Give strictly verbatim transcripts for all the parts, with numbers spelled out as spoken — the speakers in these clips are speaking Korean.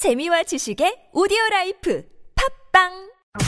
재미와 지식의 오디오라이프 팝빵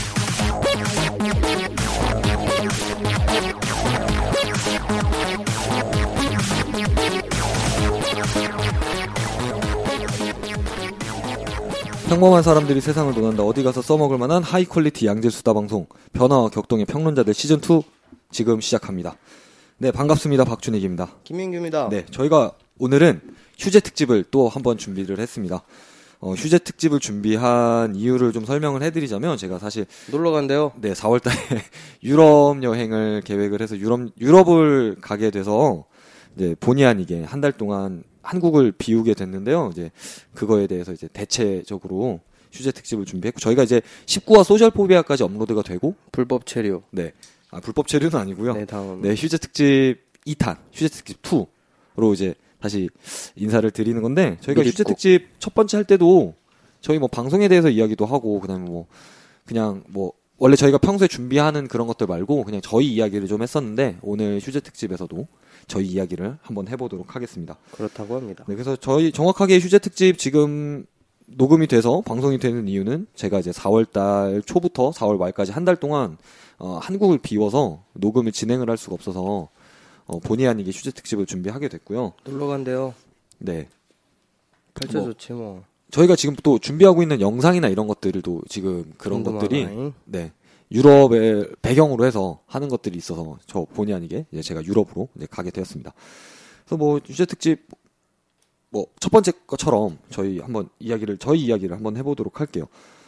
평범한 사람들이 세상을 논한다. 어디 가서 써먹을 만한 하이 퀄리티 양질 수다 방송 변화와 격동의 평론자들 시즌 투 지금 시작합니다. 네, 반갑습니다. 박준익입니다. 김민규입니다. 네, 저희가 오늘은 휴재 특집을 또 한번 준비를 했습니다. 어, 휴재 특집을 준비한 이유를 좀 설명을 해드리자면 제가 사실 놀러 간대요. 네, 사월달에 유럽 여행을 계획을 해서 유럽 유럽을 가게 돼서 이제 본의 아니게 한 달 동안 한국을 비우게 됐는데요. 이제 그거에 대해서 이제 대체적으로 휴재 특집을 준비했고 저희가 이제 십구 화 소셜 포비아까지 업로드가 되고 불법 체류. 네, 아, 불법 체류는 아니고요. 네, 다음. 네, 휴재 특집 이 탄, 휴재 특집 이로 이제 다시 인사를 드리는 건데 저희가 미리 휴재 꼭. 특집 첫 번째 할 때도 저희 뭐 방송에 대해서 이야기도 하고 그다음에 뭐 그냥 뭐 원래 저희가 평소에 준비하는 그런 것들 말고 그냥 저희 이야기를 좀 했었는데 오늘 휴재 특집에서도 저희 이야기를 한번 해보도록 하겠습니다. 그렇다고 합니다. 네, 그래서 저희 정확하게 휴재 특집 지금 녹음이 돼서 방송이 되는 이유는 제가 이제 사월달 초부터 사월 말까지 한 달 동안 어, 한국을 비워서 녹음을 진행을 할 수가 없어서 어, 본의 아니게 휴재 특집을 준비하게 됐고요. 놀러 간대요. 네. 발자 뭐, 좋지 뭐. 저희가 지금 또 준비하고 있는 영상이나 이런 것들도 지금 그런 것들이 궁금하나잉? 네. 유럽을 배경으로 해서 하는 것들이 있어서 저 본의 아니게 이제 제가 유럽으로 이제 가게 되었습니다. 그래서 뭐 휴재 특집 뭐 첫 번째 것처럼 저희 한번 이야기를 저희 이야기를 한번 해보도록 할게요.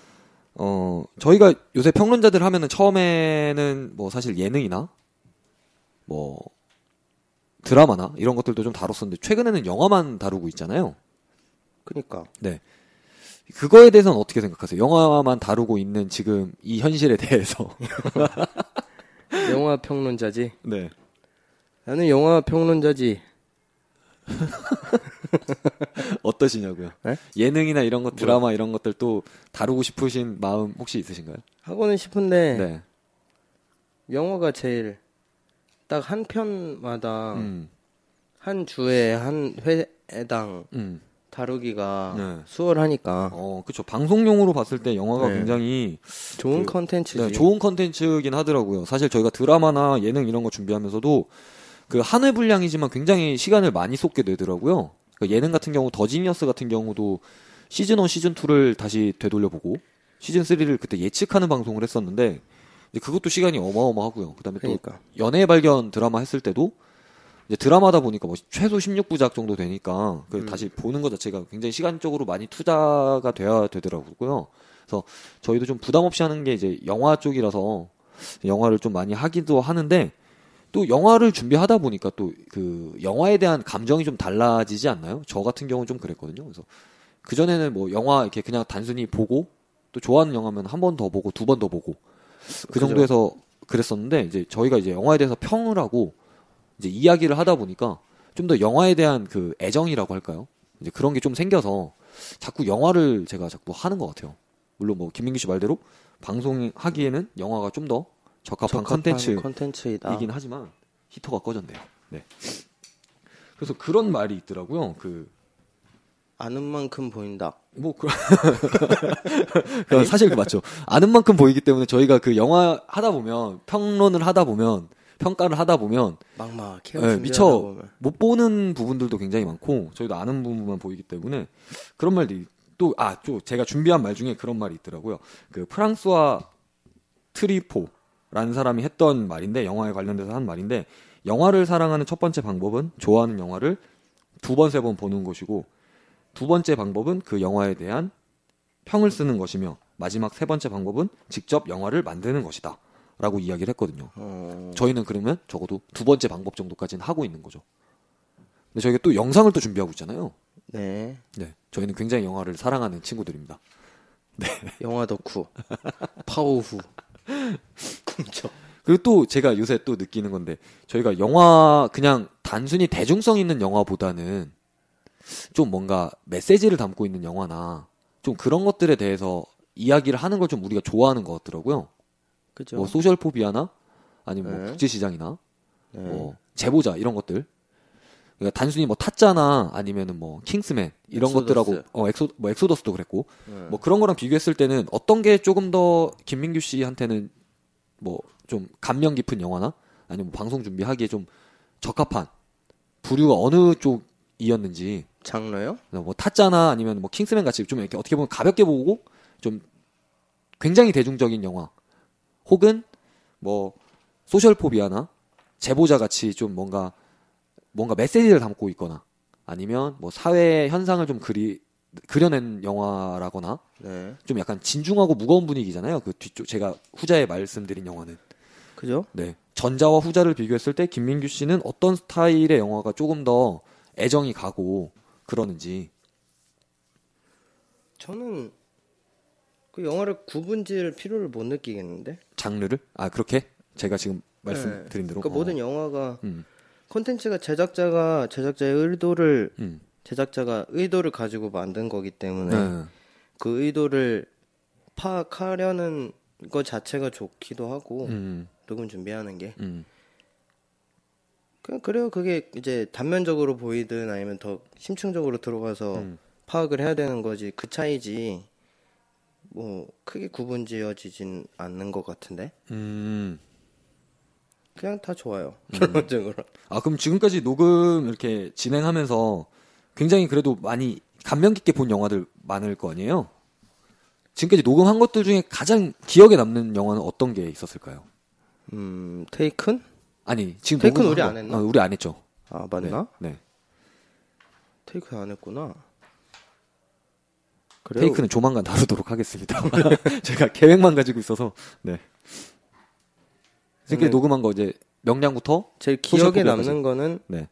어 저희가 요새 평론자들 하면은 처음에는 뭐 사실 예능이나 뭐 드라마나 이런 것들도 좀 다뤘었는데 최근에는 영화만 다루고 있잖아요. 그니까. 네. 그거에 대해서는 어떻게 생각하세요? 영화만 다루고 있는 지금 이 현실에 대해서. 영화 평론자지. 네. 나는 영화 평론자지. 어떠시냐고요? 네? 예능이나 이런 것, 드라마 이런 것들 또 다루고 싶으신 마음 혹시 있으신가요? 하고는 싶은데 네. 영화가 제일 딱 한 편마다 음. 한 주에 한 회당 음. 다루기가 네. 수월하니까 어, 그쵸. 방송용으로 봤을 때 영화가 네. 굉장히 좋은 그, 컨텐츠지. 네, 좋은 컨텐츠긴 하더라고요. 사실 저희가 드라마나 예능 이런 거 준비하면서도 그 한 회 분량이지만 굉장히 시간을 많이 쏟게 되더라고요. 그러니까 예능 같은 경우 더 지니어스 같은 경우도 시즌 일, 시즌 이를 다시 되돌려보고 시즌 삼를 그때 예측하는 방송을 했었는데 이제 그것도 시간이 어마어마하고요. 그다음에 그러니까. 또 연애의 발견 드라마 했을 때도 이제 드라마다 보니까 뭐 최소 십육 부작 정도 되니까 그 음. 다시 보는 것 자체가 굉장히 시간적으로 많이 투자가 돼야 되더라고요. 그래서 저희도 좀 부담 없이 하는 게 이제 영화 쪽이라서 영화를 좀 많이 하기도 하는데 또 영화를 준비하다 보니까 또 그 영화에 대한 감정이 좀 달라지지 않나요? 저 같은 경우는 좀 그랬거든요. 그래서 그 전에는 뭐 영화 이렇게 그냥 단순히 보고 또 좋아하는 영화면 한 번 더 보고 두 번 더 보고 그 그죠. 정도에서 그랬었는데 이제 저희가 이제 영화에 대해서 평을 하고 이제 이야기를 하다 보니까 좀 더 영화에 대한 그 애정이라고 할까요? 이제 그런 게 좀 생겨서 자꾸 영화를 제가 자꾸 하는 것 같아요. 물론 뭐 김민규 씨 말대로 방송하기에는 영화가 좀 더 적합한 컨텐츠 컨텐츠이다. 이긴 하지만 히터가 꺼졌네요. 네. 그래서 그런 말이 있더라고요. 그 아는 만큼 보인다. 뭐 그 사실 그 맞죠. 아는 만큼 보이기 때문에 저희가 그 영화 하다 보면 평론을 하다 보면 평가를 하다 보면 막막해요. 네, 준비하다 미처 보면. 못 보는 부분들도 굉장히 많고 저희도 아는 부분만 보이기 때문에 그런 말들이 또 아 또 제가 준비한 말 중에 그런 말이 있더라고요. 그 프랑스와 트리포라는 사람이 했던 말인데 영화에 관련돼서 한 말인데 영화를 사랑하는 첫 번째 방법은 좋아하는 영화를 두 번 세 번 보는 것이고 두 번째 방법은 그 영화에 대한 평을 쓰는 것이며 마지막 세 번째 방법은 직접 영화를 만드는 것이다 라고 이야기를 했거든요. 어... 저희는 그러면 적어도 두 번째 방법 정도까지는 하고 있는 거죠. 근데 저희가 또 영상을 또 준비하고 있잖아요. 네. 네, 저희는 굉장히 영화를 사랑하는 친구들입니다. 네. 영화 덕후. 파워후. 그렇죠. 그리고 또 제가 요새 또 느끼는 건데 저희가 영화 그냥 단순히 대중성 있는 영화보다는 좀 뭔가 메시지를 담고 있는 영화나 좀 그런 것들에 대해서 이야기를 하는 걸 좀 우리가 좋아하는 것 같더라고요. 그죠. 뭐 소셜 포비아나 아니면 뭐 네. 국제시장이나 네. 뭐 제보자 이런 것들 그러니까 단순히 뭐 타짜나 아니면은 뭐 킹스맨 이런 엑소더스. 것들하고 어 엑소 뭐 엑소더스도 그랬고 음. 뭐 그런 거랑 비교했을 때는 어떤 게 조금 더 김민규 씨한테는 뭐 좀 감명 깊은 영화나 아니면 뭐 방송 준비하기에 좀 적합한 부류가 어느 쪽이었는지 장르요? 뭐 타짜나 아니면 뭐 킹스맨 같이 좀 이렇게 어떻게 보면 가볍게 보고 좀 굉장히 대중적인 영화 혹은 뭐 소셜포비아나 제보자 같이 좀 뭔가 뭔가 메시지를 담고 있거나 아니면 뭐 사회 현상을 좀 그리 그려낸 영화라거나 네. 좀 약간 진중하고 무거운 분위기잖아요. 그 뒤쪽 제가 후자에 말씀드린 영화는 그죠? 네 전자와 후자를 비교했을 때 김민규 씨는 어떤 스타일의 영화가 조금 더 애정이 가고 그러는지. 저는 그 영화를 구분지을 필요를 못 느끼겠는데. 장르를? 아 그렇게? 제가 지금 말씀드린 대로. 그 어. 모든 영화가 음. 콘텐츠가 제작자가 제작자의 의도를 음. 제작자가 의도를 가지고 만든 거기 때문에 네. 그 의도를 파악하려는 것 자체가 좋기도 하고 음. 녹음 준비하는 게 음. 그냥 그래요. 그게 이제 단면적으로 보이든 아니면 더 심층적으로 들어가서 음. 파악을 해야 되는 거지. 그 차이지. 뭐 크게 구분지어지진 않는 것 같은데. 음. 그냥 다 좋아요. 결론적으로. 아 그럼 지금까지 녹음 이렇게 진행하면서 굉장히 그래도 많이 감명 깊게 본 영화들 많을 거 아니에요? 지금까지 녹음한 것들 중에 가장 기억에 남는 영화는 어떤 게 있었을까요? 음, 테이큰? 아니 지금 테이큰 녹음한 우리 거. 안 했나? 아, 우리 안 했죠. 아, 맞나? 네. 네. 테이큰 안 했구나. 그래요? 테이크는 조만간 다루도록 하겠습니다. 제가 계획만 가지고 있어서. 네. 지금까지 저는- 녹음한 거 이제 명량부터 제일 기억에 소셜포비아까지. 남는 거는 네.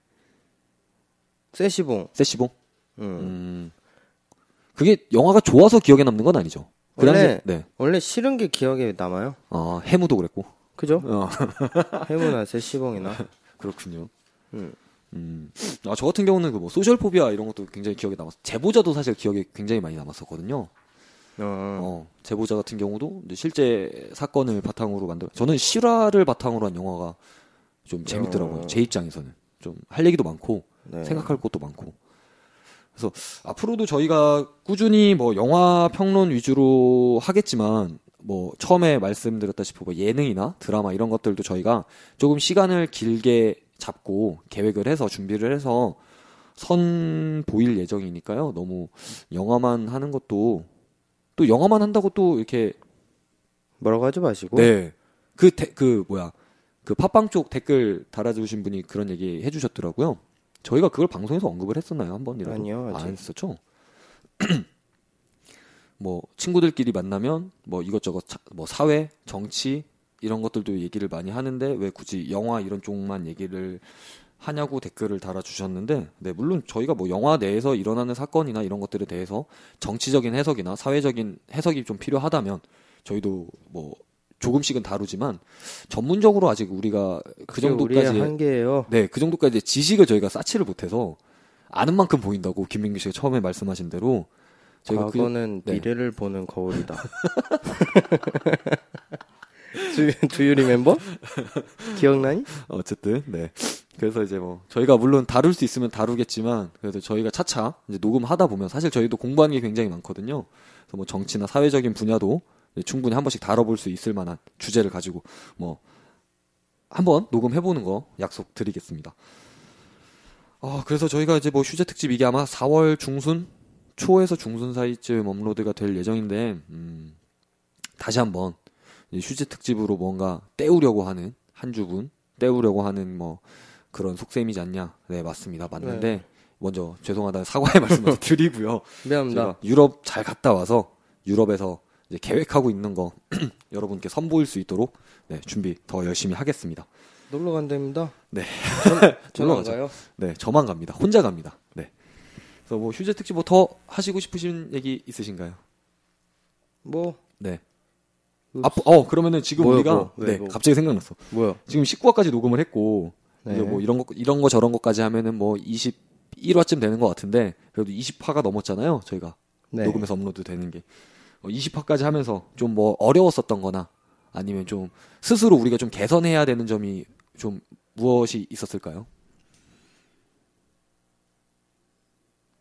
세시봉. 세시봉. 음. 음. 그게 영화가 좋아서 기억에 남는 건 아니죠. 그 원래 당시에 네. 원래 싫은 게 기억에 남아요. 어, 해무도 그랬고. 그죠? 어. 해무나 세시봉이나. 그렇군요. 음. 음. 아, 저 같은 경우는 그 뭐 소셜포비아 이런 것도 굉장히 기억에 남았어. 제보자도 사실 기억에 굉장히 많이 남았었거든요. 어. 어, 제보자 같은 경우도 이제 실제 사건을 바탕으로 만들. 저는 실화를 바탕으로 한 영화가 좀 재밌더라고요. 어. 제 입장에서는 좀 할 얘기도 많고 네. 생각할 것도 많고. 그래서 앞으로도 저희가 꾸준히 뭐 영화 평론 위주로 하겠지만 뭐 처음에 말씀드렸다시피 뭐 예능이나 드라마 이런 것들도 저희가 조금 시간을 길게 잡고 계획을 해서 준비를 해서 선보일 예정이니까요. 너무 영화만 하는 것도 또 영화만 한다고 또 이렇게 뭐라고 하지 마시고. 네. 그, 데, 그, 뭐야. 그 팟빵 쪽 댓글 달아주신 분이 그런 얘기 해주셨더라고요. 저희가 그걸 방송에서 언급을 했었나요? 한 번이라도? 아니요, 아직. 안 했었죠? 뭐, 친구들끼리 만나면 뭐 이것저것 차, 뭐 사회, 정치, 이런 것들도 얘기를 많이 하는데 왜 굳이 영화 이런 쪽만 얘기를 하냐고 댓글을 달아주셨는데, 네, 물론 저희가 뭐 영화 내에서 일어나는 사건이나 이런 것들에 대해서 정치적인 해석이나 사회적인 해석이 좀 필요하다면 저희도 뭐 조금씩은 다루지만 전문적으로 아직 우리가 그 그게 우리의 정도까지 한계예요. 네, 그 정도까지 지식을 저희가 쌓지를 못해서 아는 만큼 보인다고 김민규 씨가 처음에 말씀하신 대로 저희가 과거는 그, 네. 미래를 보는 거울이다. 두, 두유 리멤버? 기억나니? 어쨌든 네. 그래서 이제 뭐 저희가 물론 다룰 수 있으면 다루겠지만 그래도 저희가 차차 이제 녹음하다 보면 사실 저희도 공부하는 게 굉장히 많거든요. 그래서 뭐 정치나 사회적인 분야도 충분히 한 번씩 다뤄볼 수 있을 만한 주제를 가지고 뭐 한번 녹음해보는 거 약속드리겠습니다. 아 그래서 저희가 이제 뭐 휴재 특집 이게 아마 사월 중순 초에서 중순 사이쯤 업로드가 될 예정인데 음, 다시 한번 휴재 특집으로 뭔가 때우려고 하는 한 주분 때우려고 하는 뭐 그런 속셈이지 않냐? 네 맞습니다. 맞는데 네. 먼저 죄송하다는 사과의 말씀을 드리고요. 미안합니다. 제가 유럽 잘 갔다 와서 유럽에서 이제 계획하고 있는 거 여러분께 선보일 수 있도록 네, 준비 더 열심히 하겠습니다. 놀러 간답니다. 네. 저는 놀러 안 가죠. 가요. 네, 저만 갑니다. 혼자 갑니다. 네. 그래서 뭐 휴재 특집 뭐 더 하시고 싶으신 얘기 있으신가요? 뭐 네. 아, 어 그러면은 지금 뭐요, 우리가 뭐, 왜, 네 뭐. 갑자기 생각났어. 뭐요? 지금 십구 화까지 녹음을 했고 네. 이제 뭐 이런 거 이런 거 저런 거까지 하면은 뭐 이십일 화쯤 되는 것 같은데 그래도 이십 화가 넘었잖아요. 저희가 네. 녹음해서 업로드 되는 게 어, 이십 화까지 하면서 좀 뭐 어려웠었던거나 아니면 좀 스스로 우리가 좀 개선해야 되는 점이 좀 무엇이 있었을까요?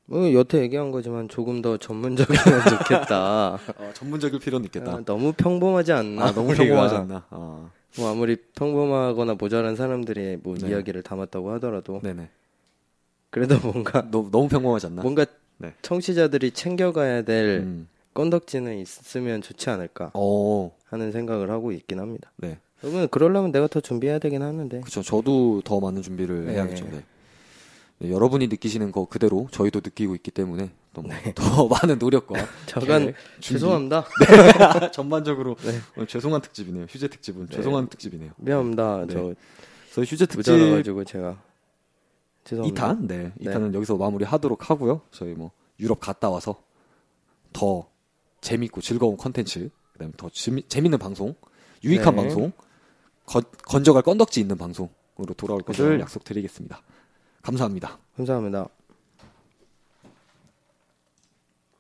뭐 여태 얘기한 거지만 조금 더 전문적이면 좋겠다. 어, 전문적일 필요는 있겠다. 아, 너무 평범하지 않나? 아, 너무 우리가. 평범하지 않나? 아. 뭐 아무리 평범하거나 모자란 사람들이 뭐 네. 이야기를 담았다고 하더라도 네네. 그래도 뭔가 너무 너무 평범하지 않나? 뭔가 네. 청취자들이 챙겨가야 될 음. 건덕지는 있으면 좋지 않을까 어. 하는 생각을 하고 있긴 합니다. 네. 그러면 그러려면 내가 더 준비해야 되긴 하는데. 그렇죠. 저도 더 많은 준비를 네. 해야겠죠. 네. 네, 여러분이 느끼시는 거 그대로 저희도 느끼고 있기 때문에 더, 네. 더 많은 노력과 저간 계획, 준비. 죄송합니다. 네. 전반적으로 네. 오늘 죄송한 특집이네요. 휴재 특집은 네. 죄송한 특집이네요. 미안합니다. 네. 저 저희 휴재 특집 모자라가지고 제가 죄송합니다. 이 탄, 네, 이 탄은 네. 여기서 마무리하도록 하고요. 저희 뭐 유럽 갔다 와서 더 재밌고 즐거운 컨텐츠, 그다음에 더 재미, 재밌는 방송, 유익한 네. 방송, 거, 건져갈 건덕지 있는 방송으로 돌아올 것을 음. 약속드리겠습니다. 감사합니다. 감사합니다.